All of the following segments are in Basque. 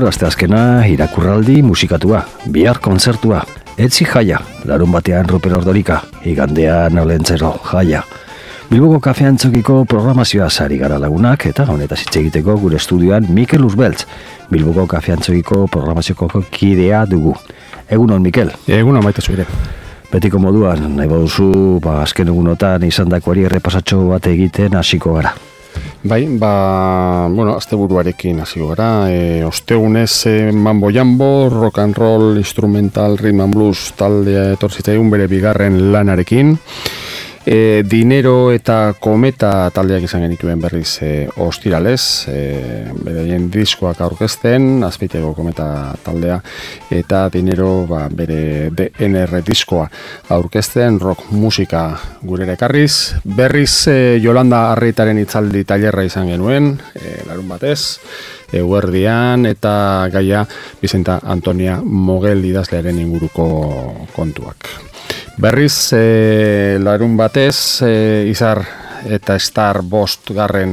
asteazkena irakurraldi musikatua, bihar kontzertua, etzi jaia, larun batean Ruper Ordorika, igandean Olentzero jaia. Bilboko kafeantzokiko programazioa sari gara lagunak eta honetaz hitz egiteko gure estudioan Mikel Uzbeltz, Bilboko kafeantzokiko programazioko kidea dugu. Egunon, Mikel? Egunon, maite zuire. Betiko moduan, nahi baduzu, azken egunotan izandakoari errepasatxo bat egiten hasiko gara. Bai, asteburuarekin hasiko gara. Ostegunez, Mambo Jambo, rock and roll, instrumental, rhythm and blues taldea etorzitzaigun bere bigarren lanarekin. Dinero eta Kometa taldeak izan genituen berriz ostiralez, beraien diskoak aurkezten, Azpeitiko Kometa taldea, eta Dinero bere DNR diskoa aurkezten, rock musika gurera ekarriz. Berriz Yolanda Arreitaren hitzaldi tailerra izan genuen, larun batez, eguerdian, eta gaia Bizenta Antonia Mogel idazlearen inguruko kontuak. Berriz, larun batez, Izar eta Star bostgarren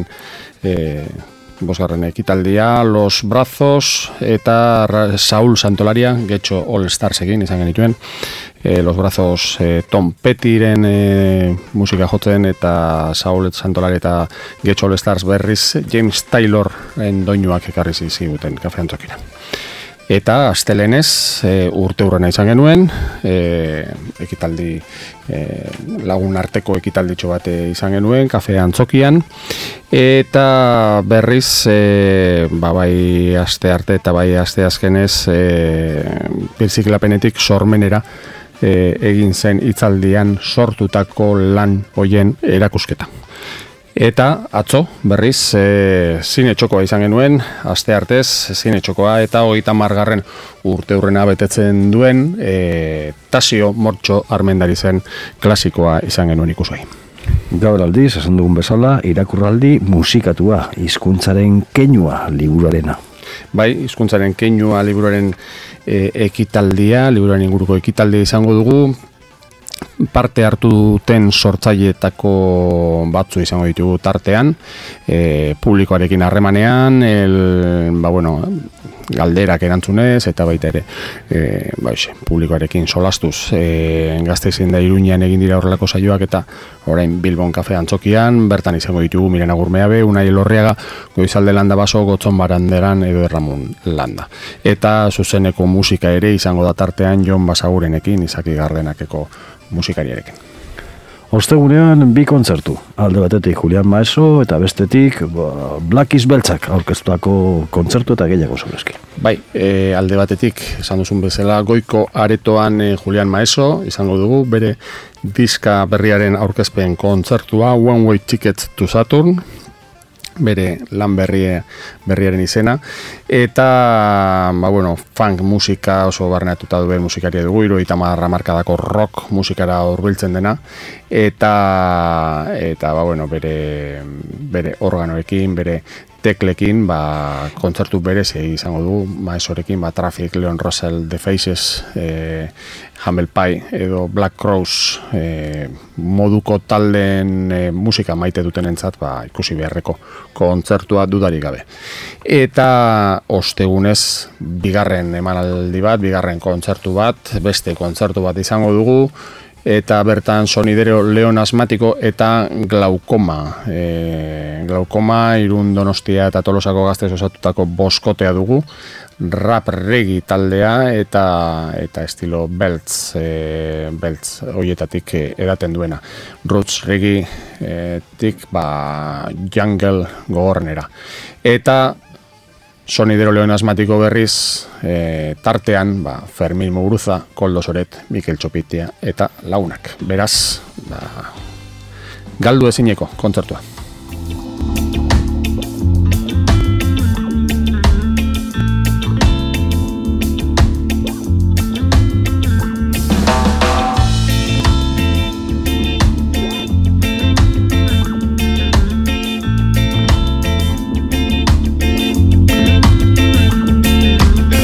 ekitaldia, Los Brazos eta Saul Santolaria, Getxo All Stars egin izan genituen. Los Brazos Tom Pettyren musika jotzen eta Saul Santolaria eta Getxo All Stars berriz James Taylorren doinuak ekarri ziguten kafeantzokira. Eta astelenez urteurrena izan genuen, ekitaldi lagun arteko ekitalditxo bat izan genuen, kafe antzokian, eta berriz bai aste arte eta bai aste azkenez birziklapenetik sormenera egin zen hitzaldian sortutako lan hoien erakusketa. Eta atzo, berriz, zine txokoa izan genuen, aste artez, zine txokoa, eta 30. urteurrena betetzen duen, Tasio Mortxo Armendari zen klasikoa izan genuen ikusgai. Gaur aldiz, esan dugun bezala, irakurraldi musikatua, hizkuntzaren keinua liburuarena. Bai, hizkuntzaren keinua liburuaren ekitaldia, liburuaren inguruko ekitaldia izango dugu, parte hartu duten sortzaileetako batzu izango ditugu tartean, publikoarekin harremanean, galderak erantzunez, eta baita ere, publikoarekin solastuz, Gasteizen da Iruñean egin dira horrelako saioak, eta orain Bilbon kafe antzokian, bertan izango ditugu Mirena Gurmeabe, Unai Elorriaga, Goizalde Landa Baso, Gotzon Baranderan edo Erramun Landa. Eta zuzeneko musika ere izango da tartean Jon Basagurenekin, Izaki Gardenakeko musikariarekin. Ostegunean bi kontzertu, alde batetik Julian Maeso eta bestetik Black Beltzak aurkeztutako kontzertu eta gehiago zurezki. Bai, alde batetik, esan duzun bezala, Goiko Aretoan Julian Maeso izango dugu, bere diska berriaren aurkezpen kontzertua, One Way Ticket to Saturn, bere lan berriaren izena, eta funk musika oso barneatuta duen musikaria dugu, 70 hamarkadako rock musikara hurbiltzen dena, eta bere organoekin, bere teklekin, kontzertu berezi izango dugu, Maesorekin, Traffic, Leon Russell, The Faces, Humble Pie edo Black Crowes moduko taldeen musika maite dutenentzat ikusi beharreko kontzertua dudarik gabe. Eta ostegunez bigarren emanaldi bat, bigarren kontzertu bat, beste kontzertu bat izango dugu, eta bertan sonidero Leon Asmatiko eta Glaukoma. Glaukoma, Irun, Donostia eta Tolosako Gaztez osatutako boskotea dugu, rap reggae taldea eta estilo beltz hoietatik edaten duena. Roots reggae tik jungle gogornera. Eta sonidero Leon Asmatiko berriz tartean Fermin Muguruza, Koldo Soret, Mikel Txopitia eta lagunak. Beraz, galdu ezineko kontzertua.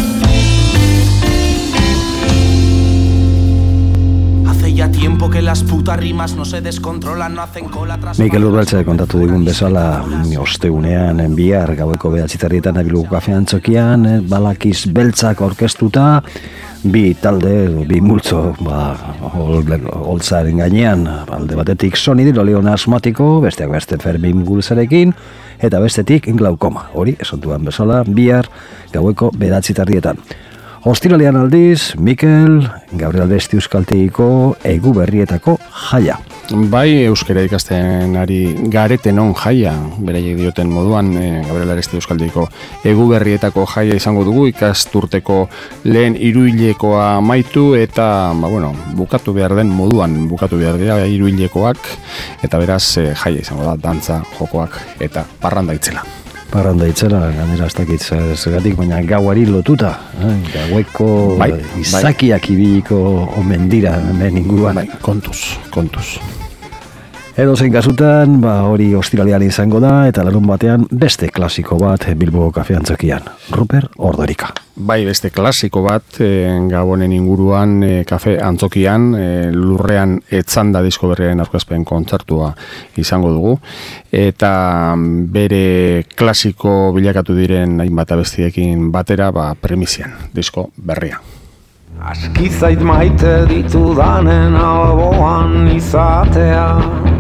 Las putas rimas no se descontrolan, no hacen cola tras... Mikel Urbeltze kontatu digun bezala, ostegunean bihar gaueko 9:00 Bilboko Kafe Antzokian, balakiz beltzak orkestuta, bi talde, bi multzo, holtzaren gainean, alde batetik Sonido Leon asmatiko, besteak beste Fermin Gulzarekin, eta bestetik Glaukoma, hori, esantuan bezala, bihar gaueko 9:00. Ostiralean aldiz, Mikel, Gabriel Besti Euskaltegiko Egu Berrietako jaia. Bai, euskara ikasten ari garetenon jaia, beraiek dioten moduan, Gabriel Aresti Euskaltegiko Egu Berrietako jaia izango dugu, ikasturteko lehen hiruhilekoa amaitu eta, bukatu behar den moduan, bukatu behar dira hiruhilekoak, eta beraz jaia izango da, dantza, jokoak eta parranda itzela. Parranda itzela, ganera ez dakit zergatik, baina gauari lotuta, gaueko izakiak ibiliko omen dira hemen inguruan. Bai, kontuz. Edozein kasutan, hori ostiralean izango da, eta larun batean beste klasiko bat Bilboko Kafe Antzokian, Ruper Ordorika. Bai, beste klasiko bat, Gabonen inguruan Kafe Antzokian, lurrean etzanda disko berriaren aurkezpen kontzertua izango dugu, eta bere klasiko bilakatu diren hainbat abestiekin batera, premizian, disko berria. Askizait maite ditudanen alboan izatea,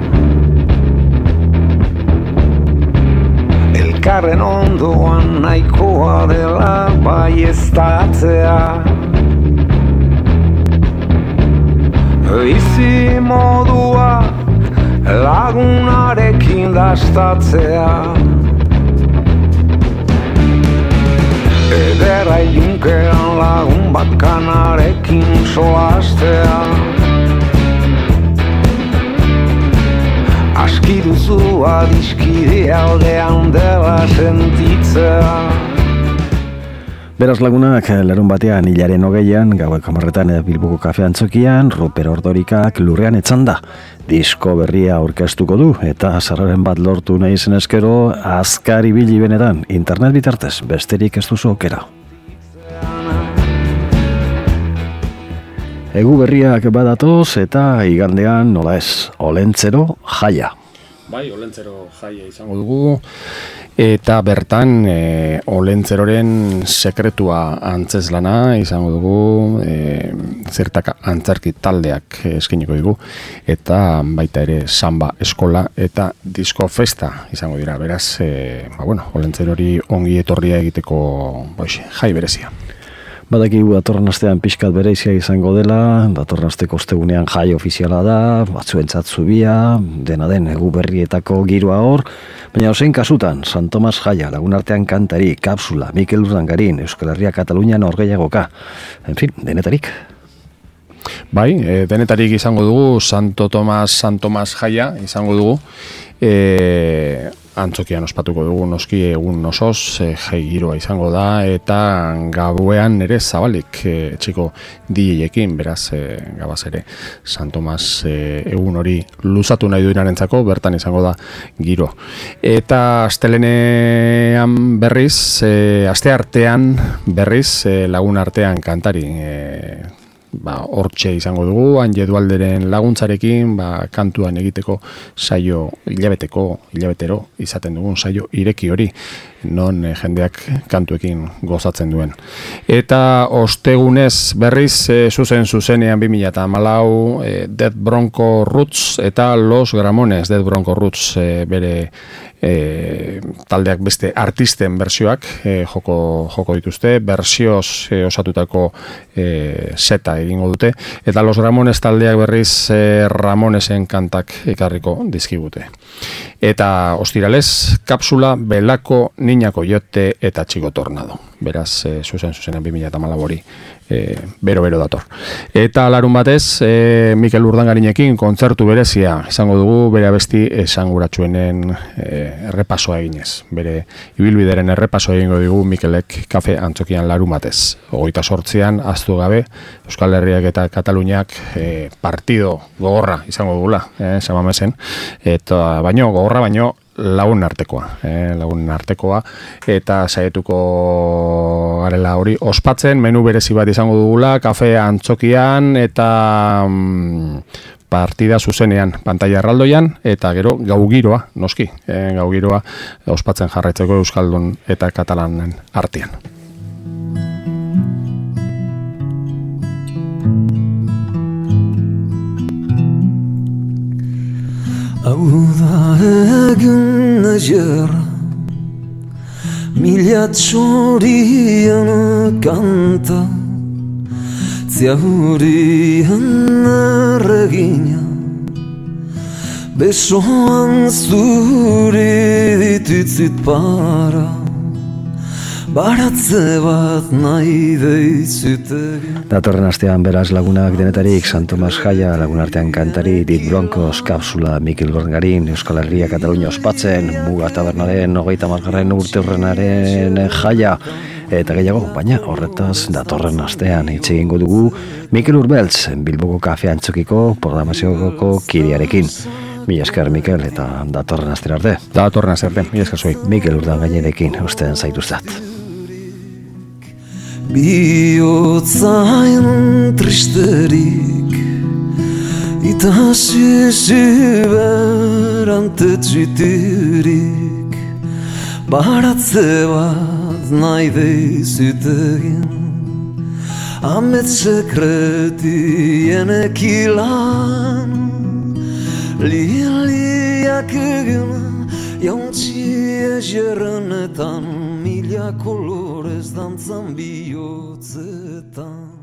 elkarren ondoan nahikoa dela baieztatzea. Bizi modua lagunarekin dastatzea, ederra ilunkean lagun bakanarekin solastea. Aski duzu adiskide aldean dela sentitzea. Beraz lagunak, larun batean hilaren 20an, gaueko 10:00 Bilboko Kafe Antzokian, Ruper Ordorikak lurrean etzanda. Disko berria aurkeztuko du, eta sarreren bat lortu nahi zen eskero, azkar ibili benetan, internet bitartez, besterik ez duzu aukera. Egu berriak badatoz, eta igandean, nola ez, Olentzero jaia. Bai, Olentzero jaia izango dugu, eta bertan Olentzeroren sekretua antzeslana izango dugu, zertaka antzerki taldeak eskeniko dugu, eta baita ere samba eskola eta disko festa izango dira. Beraz, Olentzerori ongi etorria egiteko jai berezia. Badakigu datorren astean pixkat bereizia izango dela, datorren asteko ostegunean jai ofiziala da, batzuentzat zubia, dena den Egu Berrietako giroa hor, baina osein kasutan, San Tomas jaia, lagunartean kantari, kapsula, Mikel Urdangarin, Euskal Herria Katalunian orgeiagoka, en fin, denetarik. Bai, denetarik izango dugu, San Tomas jaia izango dugu, Antzokian ospatuko dugu noski egun osoz, jai giroa izango da, eta gauean ere zabalik txiko DJ-ekin, beraz gabaz ere San Tomas egun hori luzatu nahi duinarentzako, bertan izango da giro. Eta astelenean berriz, aste artean berriz, lagun artean kantari, hortxe izango dugu, Anjedualderen laguntzarekin, kantuan egiteko saio hilabetero izaten dugun saio ireki hori, non jendeak kantuekin gozatzen duen. Eta ostegunez berriz, zuzenean 2014, Dead Bronco Roots eta Los Gramones, Dead Bronco Roots bere taldeak beste artisten bersioak joko dituzte, bersioz osatutako seta egingo dute, eta Los Ramones taldeak berriz Ramonesen kantak ekarriko dizkigute. Eta ostiralez, kapsula, Belako, Niña Coyote eta Chico Tornado. Beraz, zuzenean 2014 hori bero dator. Eta larun batez, Mikel Urdangarinekin kontzertu berezia izango dugu, bere abesti esanguratsuenen errepasoa eginez. Bere ibilbideren errepasoa egingo dugu Mikelek Kafe Antzokian larun batez. 28an, ahaztu gabe, Euskal Herriak eta Kataluniak partido gogorra izango dugula, Samamesen, eta gogorra baino lagun artekoa, eta saietuko garela hori ospatzen, menu berezi bat izango dugula, Kafe Antzokian, eta partida zuzenean pantalla erraldoian, eta gero gau giroa, noski, gau giroa ospatzen jarraitzeko euskaldun eta katalanen artean. Hau da egin nahiara, mila txorien kanta, ziaurien erregina, besoan zuri ditutzit para, baratze bat nahi deizutegin. Datorren astean beraz lagunak denetarik, San Tomas Jaia, lagunartean kantari, Dit Broncos, Kapsula, Mikel Gorngarin, Euskal Herria Katalunia ospatzen, Muga Tabernaren 30. urteurrenaren jaia, eta gehiago, baina horretaz datorren astean hitz egingo dugu Mikel Urbeltz, Bilboko Kafea Antzokiko programazioko kidearekin. Mila esker, Mikel, eta datorren astera arte. Datorren astera arte, mila esker zuei. Mikel Urdangainerekin usten zaituztat. Bihotzain tristerik, itasi ziberante txitirik, baratze bat nahi deizutegin, amets sekretien ekilan, liak egin jauntzi ezerenetan, mila kolorez dantzan bihotzetan.